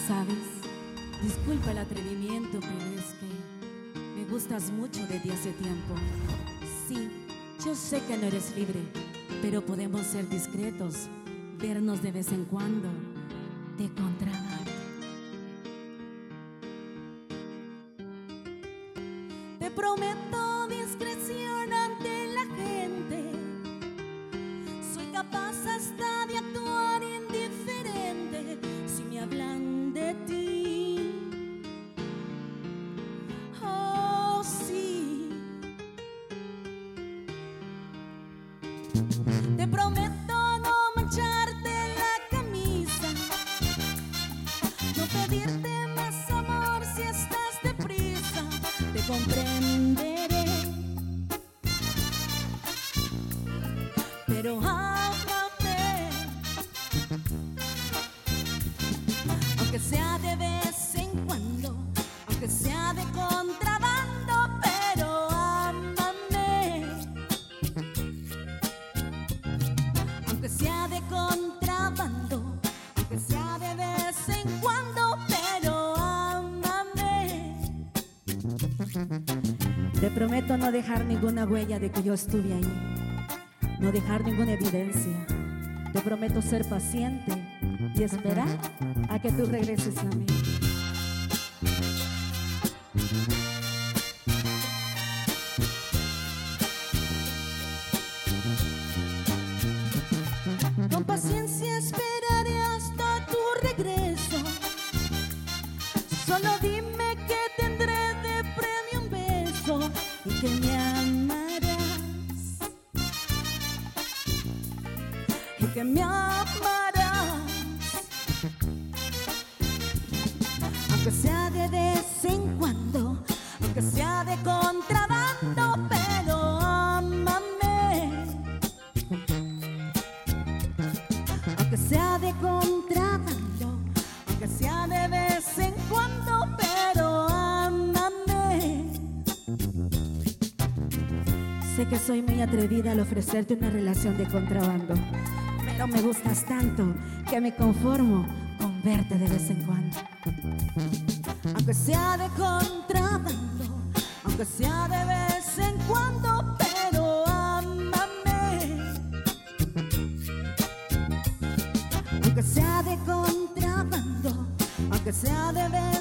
¿Sabes? Disculpa el atrevimiento, pero es que me gustas mucho desde hace tiempo. Sí, yo sé que no eres libre, pero podemos ser discretos, vernos de vez en cuando, de contrabando. Te prometo discreción ante la gente, soy capaz hasta de actuar indiferente si me hablan de ti. Oh, sí. Te prometo no mancharte la camisa, no pedirte más amor si estás deprisa, te comprenderé, pero ámame, aunque sea de vez en cuando, aunque sea de contrabando, pero ámame, aunque sea de contrabando, aunque sea de vez en cuando, pero ámame. Te prometo no dejar ninguna huella de que yo estuve ahí, no dejar ninguna evidencia. Te prometo ser paciente y esperar a que tú regreses a mí. Con paciencia esperaré hasta tu regreso. Solo dime que tendré de premio un beso y que me amarás, y que me amarás, aunque sea de vez en cuando, aunque sea de contrabando, pero ámame, aunque sea de contrabando, aunque sea de vez en cuando, pero ámame. Sé que soy muy atrevida al ofrecerte una relación de contrabando, pero me gustas tanto que me conformo con verte de vez en cuando. Aunque sea de contrabando, aunque sea de vez en cuando, pero ámame, aunque sea de contrabando, aunque sea de vez